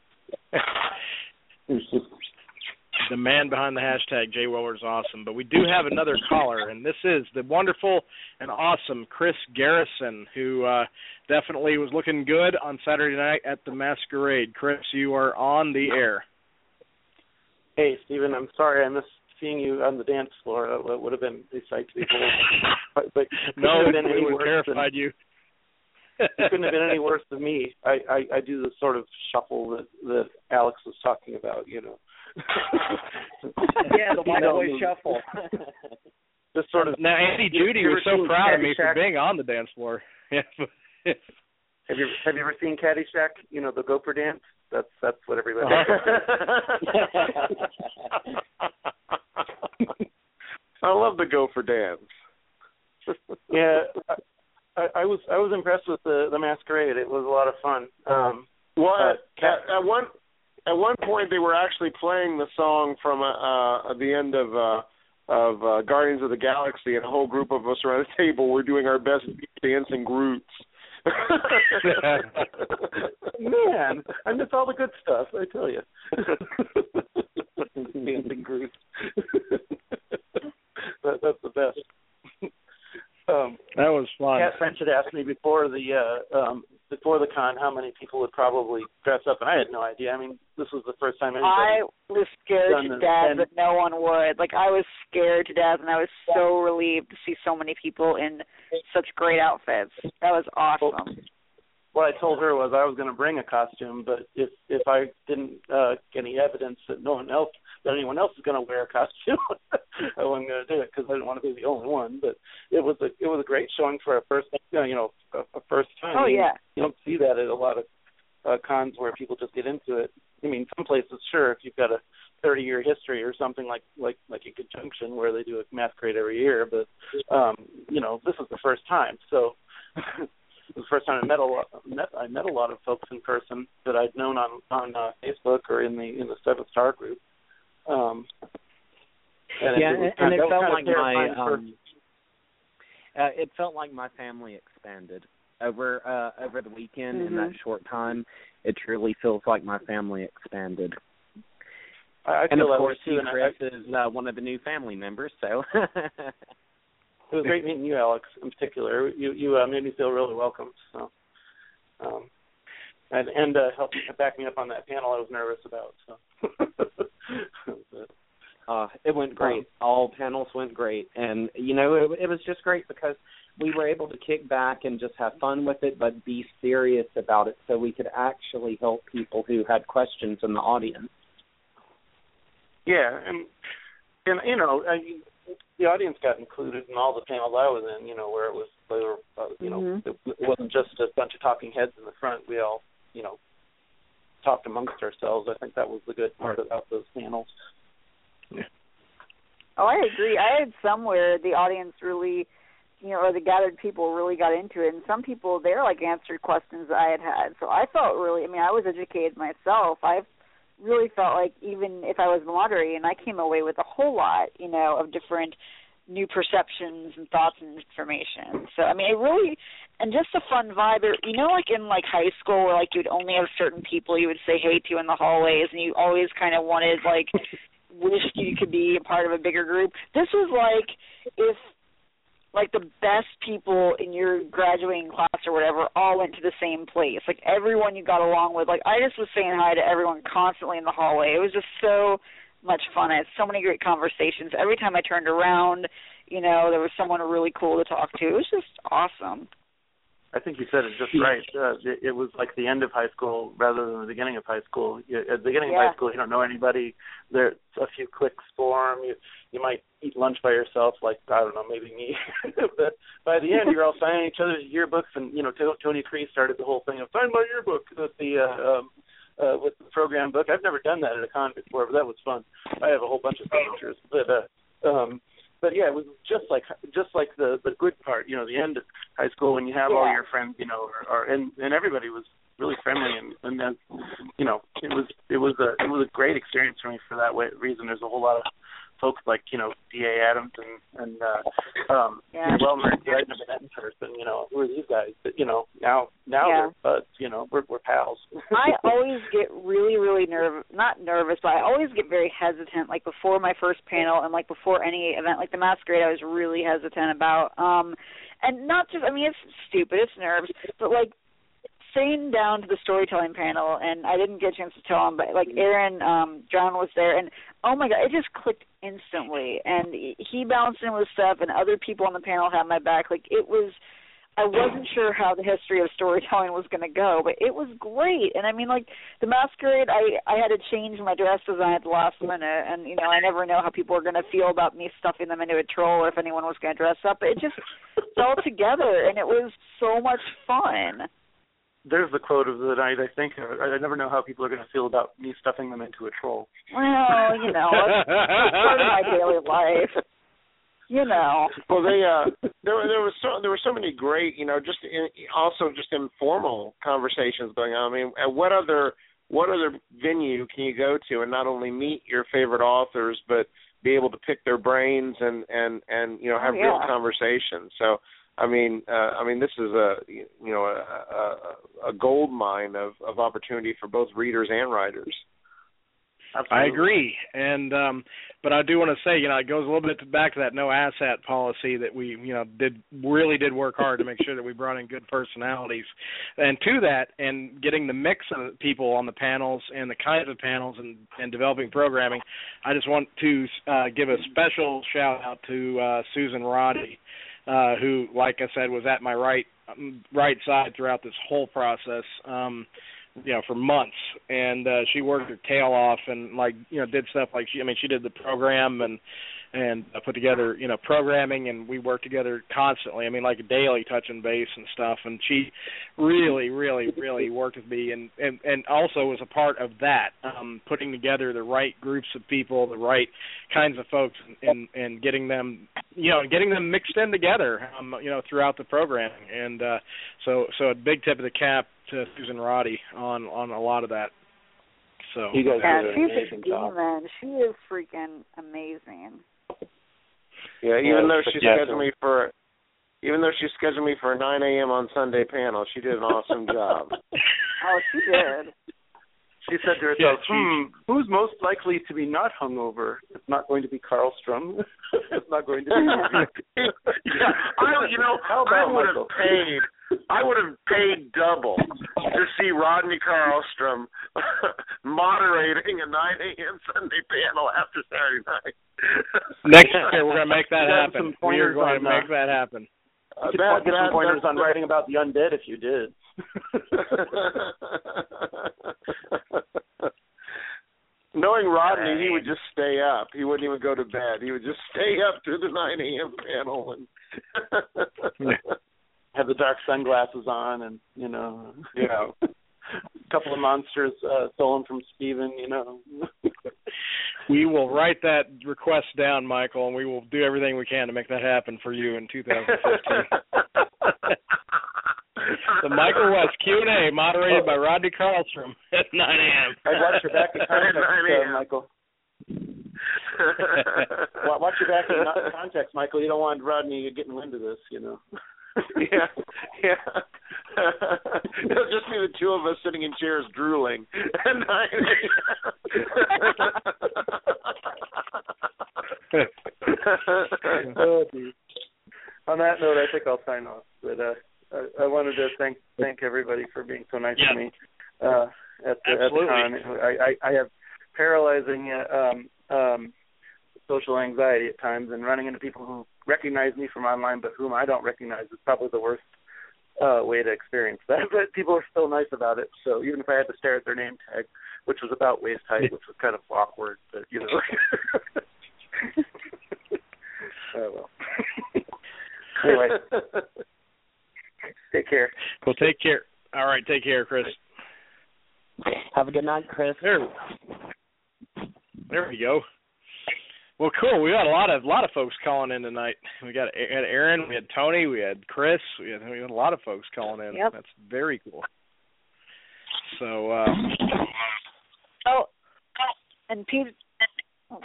the man behind the hashtag Jay Wilburn is awesome. But we do have another caller, and this is the wonderful and awesome Chris Garrison, who uh, definitely was looking good on Saturday night at the Masquerade. Chris, you are on the air. Hey, Stephen, I'm sorry I missed seeing you on the dance floor. That would have been a sight to behold. But, but no, it it would have terrified than, you. It couldn't have been any worse than me. I, I, I do the sort of shuffle that, that Alex was talking about, you know. yeah, the white boy shuffle. This sort of. Now, Andy Judy was so proud of me for being on the dance floor. Yeah. Have you Have you ever seen Caddyshack? You know, the gopher dance. That's that's what everybody. I love the gopher dance. yeah, I, I was I was impressed with the the Masquerade. It was a lot of fun. Um, well, uh, at, at one at one point they were actually playing the song from uh, uh, at the end of uh, of uh, Guardians of the Galaxy, and a whole group of us around the table were doing our best dancing Groots. Man, I miss all the good stuff, I tell you. Dancing Groots. that, that's the best. Um, that was fun. Kat French had asked me before the uh, um, before the con how many people would probably dress up, and I had no idea. I mean, this was the first time anybody. I was scared to death that no one would. Like, I was scared to death, and I was so relieved to see so many people in such great outfits. That was awesome. What I told her was I was going to bring a costume, but if if I didn't uh, get any evidence that no one else, that anyone else is going to wear a costume, I wasn't going to do it because I didn't want to be the only one. But it was a it was a great showing for a first, you know, a, a first time. Oh yeah, you don't see that at a lot of uh, cons where people just get into it. I mean, some places, sure, if you've got a thirty-year history or something like like like a Good Junction where they do a masquerade every year. But um, you know, this was the first time, so it was the first time I met a lot. Met, I met a lot of folks in person that I'd known on on uh, Facebook or in the in the Seventh Star group. Um, and yeah, it, it and, and it felt kind like of my for, um, uh, it felt like my family expanded over uh, over the weekend. Mm-hmm. In that short time, it truly feels like my family expanded. I, I and feel of that course, too, Chris I, is uh, one of the new family members. So it was great meeting you, Alex, in particular. You you uh, made me feel really welcome. So, um, and and uh, helped back me up on that panel I was nervous about. So. but, uh, it went great. Um, All panels went great, and you know it, it was just great because we were able to kick back and just have fun with it, but be serious about it, so we could actually help people who had questions in the audience. Yeah, and and you know, I, the audience got included in all the panels I was in. You know, where it was, they were, uh, you know, mm-hmm. it, it wasn't just a bunch of talking heads in the front. We all, you know, talked amongst ourselves. I think that was the good part about those panels. Yeah. Oh, I agree. I had somewhere the audience really, you know, or the gathered people really got into it, and some people there like answered questions that I had had. So I felt really. I mean, I was educated myself. I've really felt like even if I was moderating, I came away with a whole lot, you know, of different new perceptions and thoughts and information. So, I mean, it really, and just a fun vibe. You know, like in like high school where like you'd only have certain people you would say hey to in the hallways, and you always kind of wanted like wished you could be a part of a bigger group. This was like if like the best people in your graduating class or whatever all went to the same place. Like everyone you got along with. Like I just was saying hi to everyone constantly in the hallway. It was just so much fun. I had so many great conversations. Every time I turned around, you know, there was someone really cool to talk to. It was just awesome. I think you said it just right. Uh, it, it was like the end of high school rather than the beginning of high school. You, at the beginning yeah. of high school, you don't know anybody. There's a few clicks form. You you might eat lunch by yourself, like, I don't know, maybe me. But by the end, you're all signing each other's yearbooks, and, you know, Tony Cree started the whole thing of sign my yearbook with the uh, um, uh, with the program book. I've never done that at a con before, but that was fun. I have a whole bunch of signatures. But uh, um, But yeah, it was just like just like the the good part, you know, the end of high school when you have yeah. all your friends, you know, or, or and and everybody was really friendly, and and then, you know, it was it was a it was a great experience for me for that way, reason. There's a whole lot of folks like, you know, D A Adams and and uh, um, yeah. well, I'd never met in person, you know, who are these guys? But you know, now now yeah. they're buds, you know, we're we're pals. I always get really really nervous, not nervous, but I always get very hesitant. Like before my first panel and like before any event, like the Masquerade, I was really hesitant about. Um, and not just, I mean, it's stupid, it's nerves, but like. Sitting down to the storytelling panel, and I didn't get a chance to tell him, but like Aaron um, John was there, and oh my God, it just clicked instantly. And he bounced in with stuff, and other people on the panel had my back. Like it was, I wasn't sure how the history of storytelling was going to go, but it was great. And I mean, like the Masquerade, I I had to change my dress design at the last minute, and you know I never know how people are going to feel about me stuffing them into a troll, or if anyone was going to dress up. But it just fell together, and it was so much fun. There's the quote of the night, I think. I never know how people are going to feel about me stuffing them into a troll. Well, you know, it's, it's part of my daily life. You know. Well, they uh, there there was so there were so many great, you know, just in, also just informal conversations going on. I mean, at what other what other venue can you go to and not only meet your favorite authors, but be able to pick their brains and and and you know have oh, yeah. real conversations. So. I mean, uh, I mean, this is a you know a, a, a gold mine of, of opportunity for both readers and writers. Absolutely. I agree, and um, but I do want to say, you know, it goes a little bit back to that no asshat policy that we, you know, did really did work hard to make sure that we brought in good personalities, and to that, and getting the mix of people on the panels and the kinds of panels and, and developing programming. I just want to uh, give a special shout out to uh, Susan Roddy. Uh, who, like I said, was at my right right side throughout this whole process. Um, you know, for months, and uh, she worked her tail off and like you know did stuff like she I mean she did the program and and uh, put together you know programming, and we worked together constantly. I mean like daily touching base and stuff, and she really really really worked with me and and and also was a part of that, um, putting together the right groups of people, the right kinds of folks, and and getting them you know getting them mixed in together um, you know throughout the program, and uh, so so a big tip of the cap to Susan Roddy on on a lot of that. So you guys yeah, did an she's amazing a job. demon. She is freaking amazing. Yeah, even Yeah, though she yeah. scheduled me for, even though she scheduled me for a nine a.m. on Sunday panel, she did an awesome job. Oh, she did. She said to herself, hmm, who's most likely to be not hungover? It's not going to be Carl Strum. It's not going to be yeah, I, you know, How I about would Michael? have paid, I would have paid double to see Rodney Carlstrom moderating a nine a.m. Sunday panel after Saturday night. Next year we're going to make that You got happen. some We are pointers going on to make that. that happen. You could That- get that- some pointers that's on the- writing about the undead if you did. Knowing Rodney, he would just stay up. He wouldn't even go to bed. He would just stay up through the nine a.m. panel and have the dark sunglasses on, and you know, yeah, a couple of monsters uh, stolen from Steven, you know. We will write that request down, Michael, and we will do everything we can to make that happen for you in two thousand fifteen. The Michael West Q and A, moderated by Rodney Carlstrom at nine a.m. Hey, watch your back in context, uh, Michael. Wa- watch your back in no- context, Michael. You don't want Rodney getting wind of this, you know. yeah, yeah. It'll just be the two of us sitting in chairs drooling at nine a.m. Oh, dude. On that note, I think I'll sign off. But uh, I, I wanted to thank thank everybody for being so nice yeah. to me uh, at the at the con. I, I, I have paralyzing uh, um, um, social anxiety at times, and running into people who recognize me from online but whom I don't recognize is probably the worst uh, way to experience that. But people are still nice about it. So even if I had to stare at their name tag, which was about waist height, which was kind of awkward, but you know. Oh well. Anyway, take care. Well, take care. All right, take care, Chris. Have a good night, Chris. There, there we go. Well, cool. We got a lot of a lot of folks calling in tonight. We got we had Aaron, we had Tony, we had Chris, we had, we had a lot of folks calling in. Yep. That's very cool. So, uh, Oh, and Pete. Oh.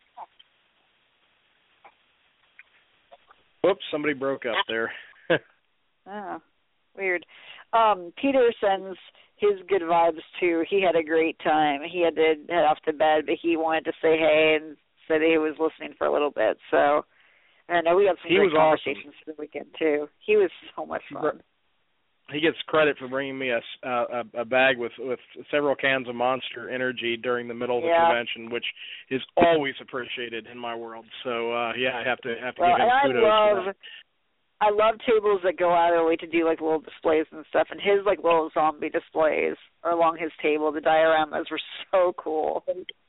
whoops, somebody broke up there. Oh, weird. Um, Peter sends his good vibes too. He had a great time. He had to head off to bed, but he wanted to say hey and said he was listening for a little bit. So, I know we had some He great was conversations for the weekend too. He was so much fun. He gets credit for bringing me a, a, a bag with, with several cans of Monster Energy during the middle of the Yeah. convention, which is always appreciated in my world. So uh, yeah, I have to have to Well, give him and I kudos love, for that. I love tables that go out of their way to do like little displays and stuff. And his like little zombie displays are along his table. The dioramas were so cool.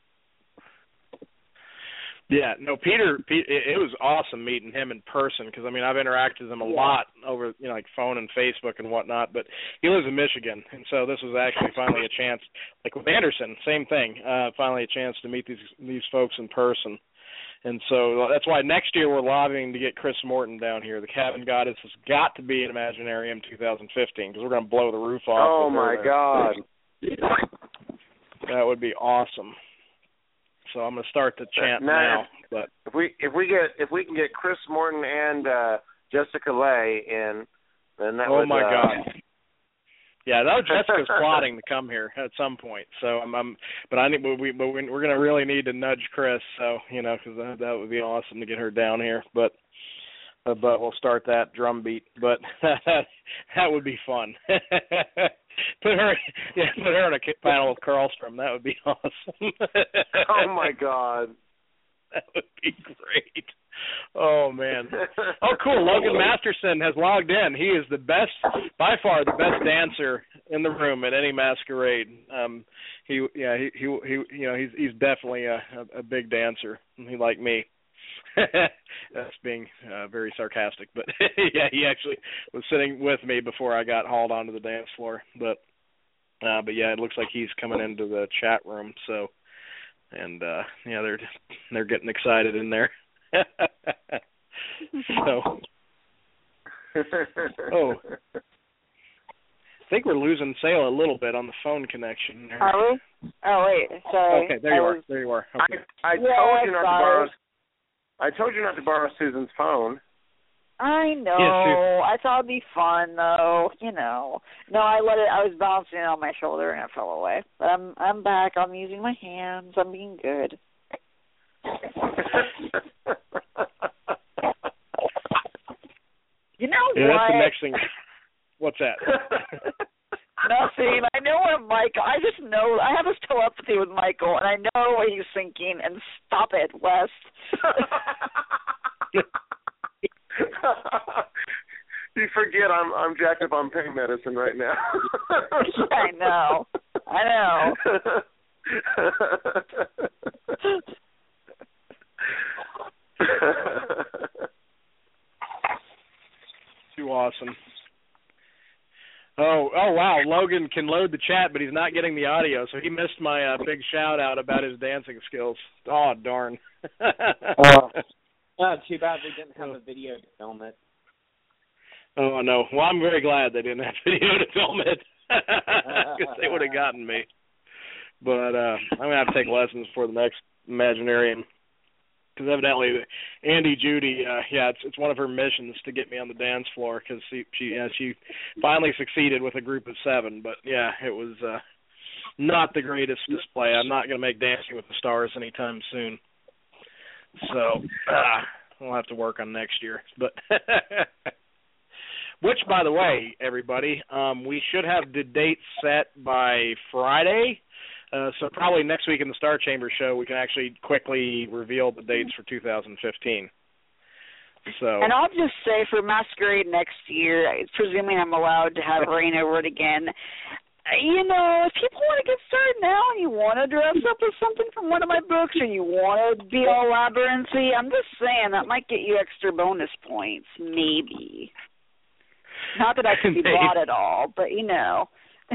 Yeah, no, Peter, Peter it, it was awesome meeting him in person because, I mean, I've interacted with him a Yeah. lot over, you know, like phone and Facebook and whatnot, but he lives in Michigan, and so this was actually finally a chance, like with Anderson, same thing, uh, finally a chance to meet these these folks in person. And so that's why next year we're lobbying to get Chris Morton down here. The Cabin Goddess has got to be at Imaginarium twenty fifteen because we're going to blow the roof off. Oh with my her. God. That would be awesome. So I'm going to start the chant now, now. But if we if we get if we can get Chris Morton and uh, Jessica Lay in, then that oh would. my uh, God. Yeah, that was Jessica's plotting to come here at some point. So I'm, I'm but I need, but we, but we're going to really need to nudge Chris. So you know, because that, that would be awesome to get her down here. But, uh, but we'll start that drum beat. But that that would be fun. put her, yeah, put her on a panel with Carlstrom. That would be awesome. Oh my God. That would be great. Oh, man. Oh, cool. Logan Masterson has logged in. He is the best, by far, the best dancer in the room at any masquerade. Um, he, yeah, he, he, he, you know, he's he's definitely a, a, a big dancer. He like me. That's being uh, very sarcastic, but yeah, he actually was sitting with me before I got hauled onto the dance floor. But, uh, but yeah, it looks like he's coming into the chat room. So, and uh, yeah, they're they're getting excited in there. So, oh, I think we're losing Sale a little bit on the phone connection there. Are we? Oh wait, sorry. Okay, there you I are. was... There you are. Okay. I, I yeah, told you not sorry. to borrow. I told you not to borrow Susan's phone. I know. Yes, I thought it'd be fun though. You know. No, I let it. I was bouncing it on my shoulder and it fell away. But I'm I'm back. I'm using my hands. I'm being good. You know yeah, what? that's the next thing. What's that? Nothing. I know what Michael. I just know. I have this telepathy with Michael, and I know what he's thinking. And stop it, Wes. You forget I'm I'm jacked up on pain medicine right now. I know. I know. Too awesome. Oh, oh wow! Logan can load the chat, but he's not getting the audio, so he missed my uh, big shout out about his dancing skills. Oh darn! Oh, oh, too bad we didn't have a video to film it. Oh no! Well, I'm very glad they didn't have video to film it, because they would have gotten me. But uh, I'm gonna have to take lessons for the next Imaginarium. Because evidently, Andy Judy, uh, yeah, it's it's one of her missions to get me on the dance floor. Because she she yeah, she finally succeeded with a group of seven. But yeah, it was uh, not the greatest display. I'm not going to make Dancing with the Stars anytime soon. So uh, we'll have to work on next year. But which, by the way, everybody, um, we should have the date set by Friday. Uh, so probably next week in the Star Chamber show, we can actually quickly reveal the dates for two thousand fifteen. So, and I'll just say for Masquerade next year, presuming I'm allowed to have rain over it again, you know, if people want to get started now and you want to dress up as something from one of my books or you want to be all labyrinthy, I'm just saying that might get you extra bonus points, maybe. Not that I can be bought at all, but you know.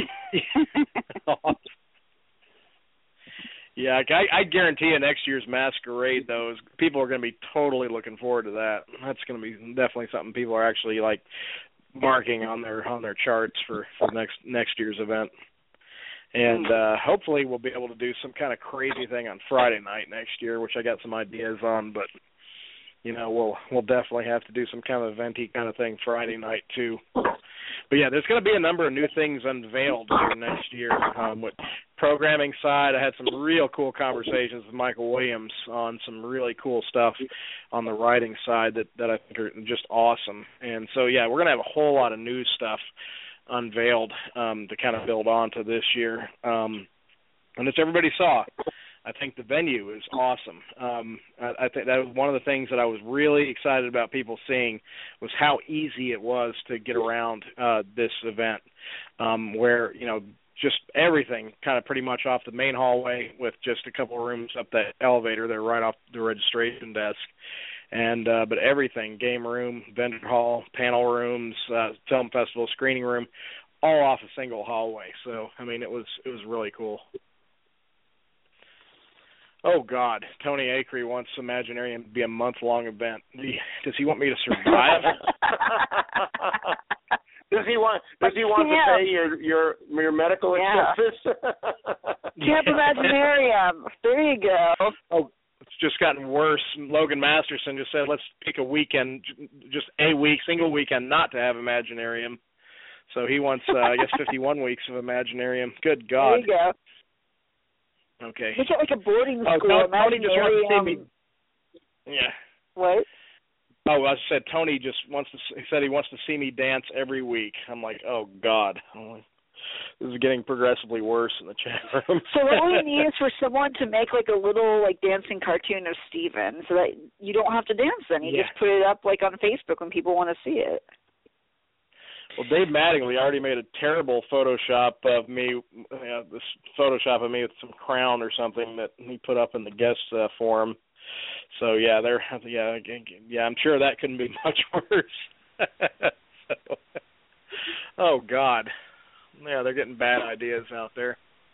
Yeah, I, I guarantee you next year's Masquerade, though, is people are going to be totally looking forward to that. That's going to be definitely something people are actually like marking on their on their charts for, for next next year's event. And uh, hopefully we'll be able to do some kind of crazy thing on Friday night next year, which I got some ideas on. But you know, we'll we'll definitely have to do some kind of eventy kind of thing Friday night too. But yeah, there's going to be a number of new things unveiled here next year. Um, with programming side, I had some real cool conversations with Michael Williams on some really cool stuff on the writing side that, that I think are just awesome. And so, yeah, we're going to have a whole lot of new stuff unveiled um, to kind of build on to this year. Um, and as everybody saw, I think the venue is awesome. Um, I, I think that was one of the things that I was really excited about people seeing was how easy it was to get around uh, this event, um, where, you know, just everything kind of pretty much off the main hallway with just a couple of rooms up that elevator there right off the registration desk. And uh, but everything, game room, vendor hall, panel rooms, uh, film festival, screening room, all off a single hallway. So, I mean, it was it was really cool. Oh, God. Tony Acree wants Imaginarium to be a month-long event. Does he want me to survive? Does he want Does he want yeah. to pay your your your medical yeah. expenses? Camp Imaginarium. There you go. Oh, it's just gotten worse. Logan Masterson just said, let's pick a weekend, just a week, single weekend, not to have Imaginarium. So he wants, uh, I guess, fifty-one weeks of Imaginarium. Good God. There you go. Okay. Look at like a boarding oh, school. Tony just wants to see me. Yeah. What? Oh, I said Tony just wants to. He said he wants to see me dance every week. I'm like, oh God. I'm like, this is getting progressively worse in the chat room. So what we need is for someone to make like a little like dancing cartoon of Steven so that you don't have to dance then. You yeah. just put it up like on Facebook when people want to see it. Well, Dave Mattingly already made a terrible Photoshop of me, uh, this Photoshop of me with some crown or something that he put up in the guest uh, forum. So yeah, they're yeah yeah I'm sure that couldn't be much worse. so, oh God, yeah, they're getting bad ideas out there.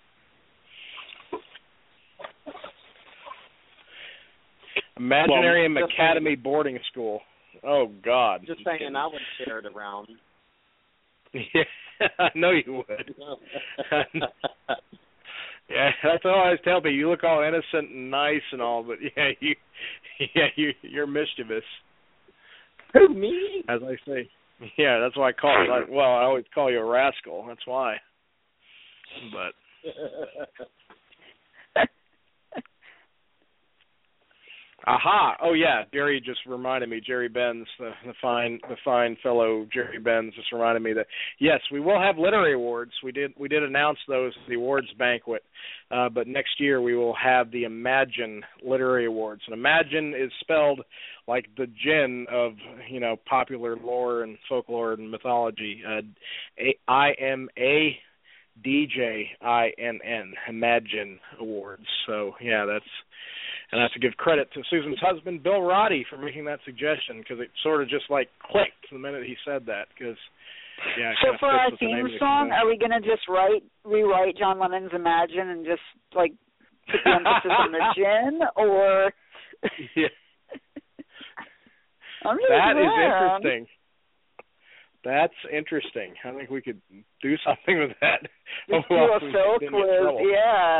Imaginarium well, Academy saying, boarding school. Oh God. Just saying, kidding. I would share it around. Yeah, I know you would. Yeah, that's all I always tell people. You look all innocent and nice and all, but yeah, you, yeah, you, you're mischievous. Who, me? As I say, yeah, that's why I call it. Like, well, I always call you a rascal. That's why. But. Aha! Oh yeah, Jerry just reminded me. Jerry Benz, the, the fine, the fine fellow Jerry Benz, just reminded me that yes, we will have literary awards. We did, we did announce those at the awards banquet, uh, but next year we will have the Imagine Literary Awards. And Imagine is spelled like the gin of you know popular lore and folklore and mythology. Uh, I M A D J I N N. Imagine Awards. So yeah, that's. And I have to give credit to Susan's husband, Bill Roddy, for making that suggestion because it sort of just like clicked the minute he said that. Because yeah. It so for our theme song, are we gonna just write rewrite John Lennon's Imagine and just like put the emphasis on the gin, or? Yeah. I'm that is around. interesting. That's interesting. I think we could do something with that. Just do a Phil quiz, yeah.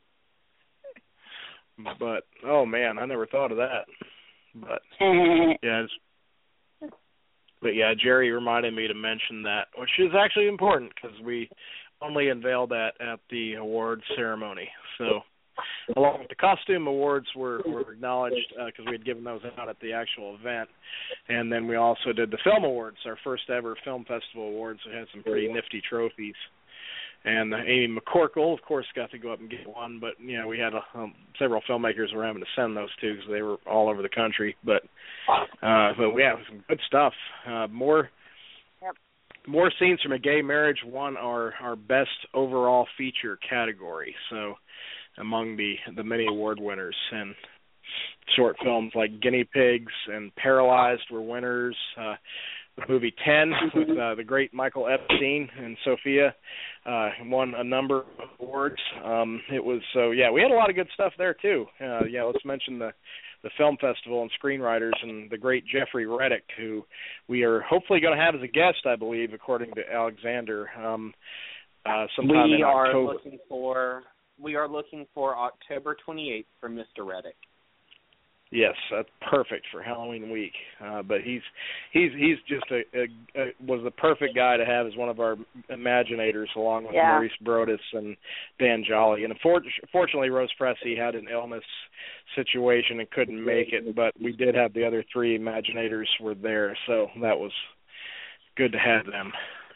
But oh man, I never thought of that. But yeah, it's, but yeah, Jerry reminded me to mention that, which is actually important because we only unveiled that at the awards ceremony. So, along with the costume awards, were were acknowledged because uh, we had given those out at the actual event, and then we also did the film awards, our first ever film festival awards. We had some pretty nifty trophies. And uh, Amy McCorkle, of course, got to go up and get one. But, you know, we had a, um, several filmmakers were having to send those to because they were all over the country. But, uh, but yeah, some good stuff. Uh, more yep. more Scenes from a Gay Marriage won our, our best overall feature category. So among the, the many award winners. And short films like Guinea Pigs and Paralyzed were winners. Uh, the movie ten with uh, the great Michael Epstein and Sophia uh, won a number of awards. Um, it was so yeah, we had a lot of good stuff there too. Uh, yeah, let's mention the the film festival and screenwriters and the great Jeffrey Reddick, who we are hopefully going to have as a guest, I believe, according to Alexander. Um, uh, sometime we in are October. looking for we are looking for October twenty-eighth for Mister Reddick. Yes, that's perfect for Halloween week. Uh, but he's he's he's just a, a, a was the perfect guy to have as one of our imaginators, along with yeah. Maurice Brodus and Dan Jolly. And unfortunately, Rose Pressey had an illness situation and couldn't make it. But we did have the other three imaginators were there, so that was good to have them.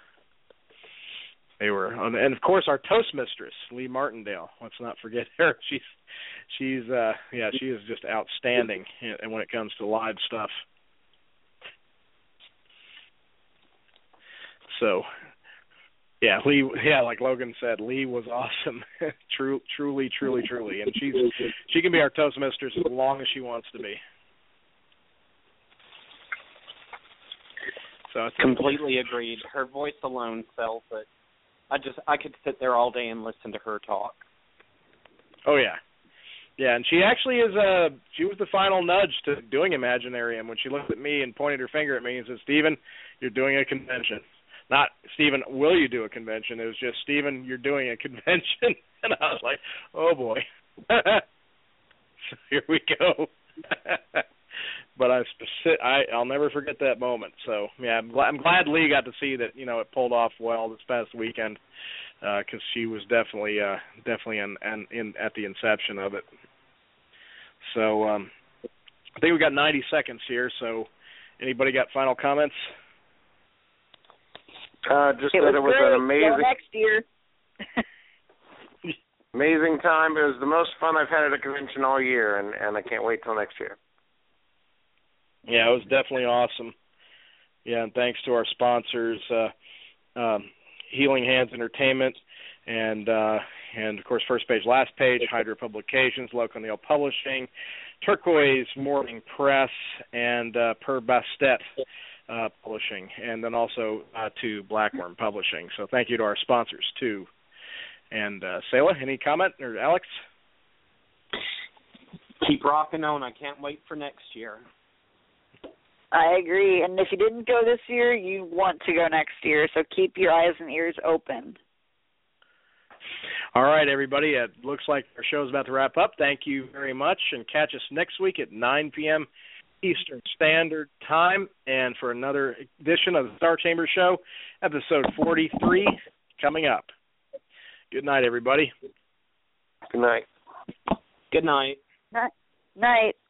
They were, and of course, our toast mistress, Lee Martindale. Let's not forget her. She's, she's, uh, yeah, she is just outstanding. And when it comes to live stuff. So, yeah, Lee, yeah, like Logan said, Lee was awesome. True, truly, truly, truly, and she's, she can be our toast mistress as long as she wants to be. So it's completely agreed. Her voice alone sells it. I just I could sit there all day and listen to her talk. Oh yeah, yeah, and she actually is a. She was the final nudge to doing Imaginarium when she looked at me and pointed her finger at me and said, "Stephen, you're doing a convention." Not Stephen, will you do a convention? It was just Stephen, you're doing a convention, and I was like, oh boy. So here we go. But I, I, I'll never forget that moment. So yeah, I'm glad, I'm glad Lee got to see that. You know, it pulled off well this past weekend because uh, she was definitely, uh, definitely in, in, in at the inception of it. So um, I think we got ninety seconds here. So anybody got final comments? Uh, just it that was it was great. an amazing. Till next year. Amazing time. It was the most fun I've had at a convention all year, and, and I can't wait till next year. Yeah, it was definitely awesome. Yeah, and thanks to our sponsors, uh, um, Healing Hands Entertainment, and uh, and of course First Page, Last Page, Hydra Publications, Local Neil Publishing, Turquoise Morning Press, and uh, Per Bastet uh, Publishing, and then also uh, to Blackworm Publishing. So thank you to our sponsors too. And uh, Selah, any comment, or Alex? Keep rocking on. I can't wait for next year. I agree. And if you didn't go this year, you want to go next year. So keep your eyes and ears open. All right, everybody. It looks like our show's about to wrap up. Thank you very much. And catch us next week at nine p.m. Eastern Standard Time. And for another edition of the Star Chamber Show, episode forty-three coming up. Good night, everybody. Good night. Good night. Night. Night.